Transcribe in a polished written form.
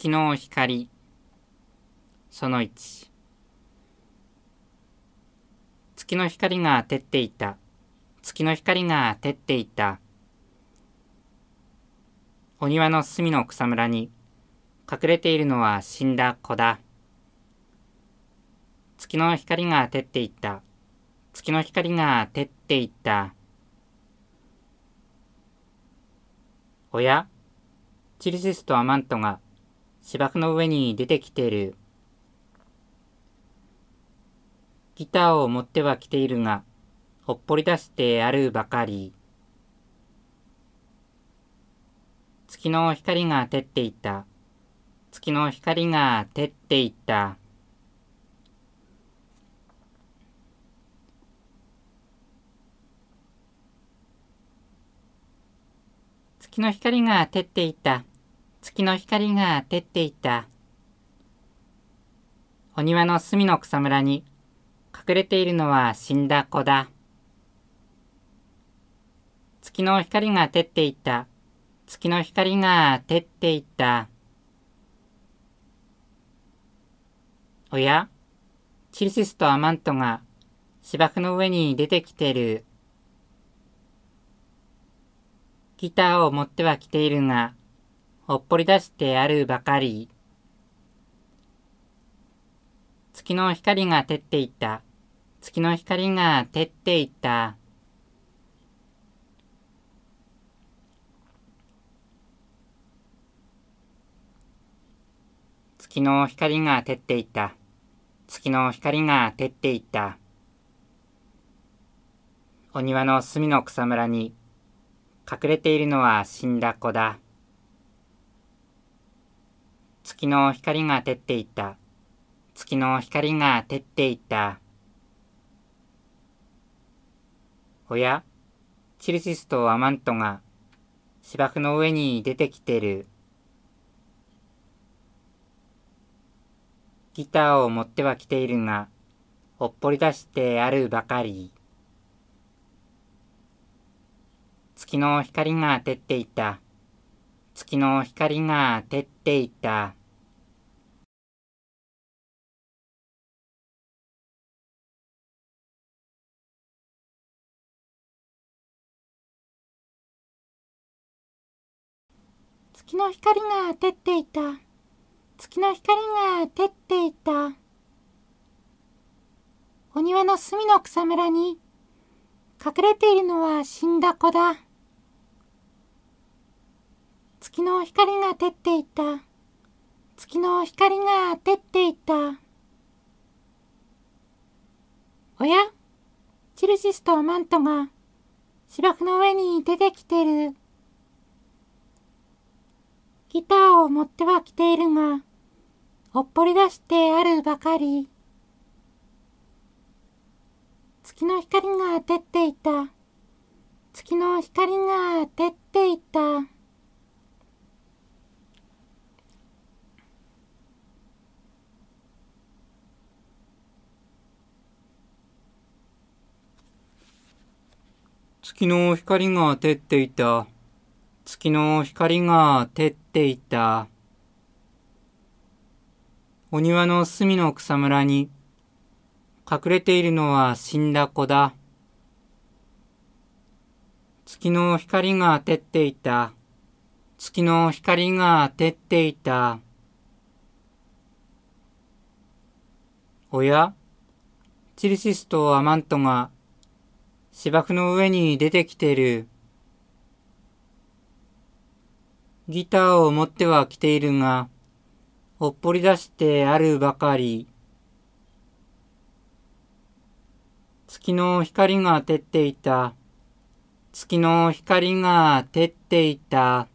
月の光。その1。月の光が照っていた。月の光が照っていた。お庭の隅の草むらに隠れているのは死んだ子だ。月の光が照っていた。月の光が照っていた。おや、チルシスとアマントが芝生の上に出てきている。ギターを持っては来ているが、ほっぽり出してあるばかり。月の光が照っていた。月の光が照っていた。月の光が照っていた。月の光が照っていた。お庭の隅の草むらに隠れているのは死んだ子だ。月の光が照っていた。月の光が照っていた。おや、チルシスとアマントが芝生の上に出てきている。ギターを持っては来ているが、ほっぽり出してあるばかり。月の光が照っていた。月の光が照っていた。月の光が照っていた。月の光が照っていた。お庭の隅の草むらに隠れているのは死んだ子だ。月の光が照っていた。月の光が照っていた。おや、チルシスとアマントが芝生の上に出てきている。ギターを持っては来ているが、ほっぽり出してあるばかり。月の光が照っていた。月の光が照っていた。 月の光が照っていた。月の光が照っていた。お庭の隅の草むらに隠れているのは死んだ子だ。月の光が照っていた。月の光が照っていた。おや、チルシスとアマントが芝生の上に出てきている。ギターを持っては来ているが、ほっぽり出してあるばかり。月の光が照っていた。月の光が照っていた。 月の光が照っていた。月の光が照っていた。お庭の隅の草むらに隠れているのは死んだ子だ。月の光が照っていた。月の光が照っていた。おや、チルシスとアマントが芝生の上に出てきている。ギターを持っては来ているが、ほっぽり出してあるばかり。月の光が照っていた。月の光が照っていた。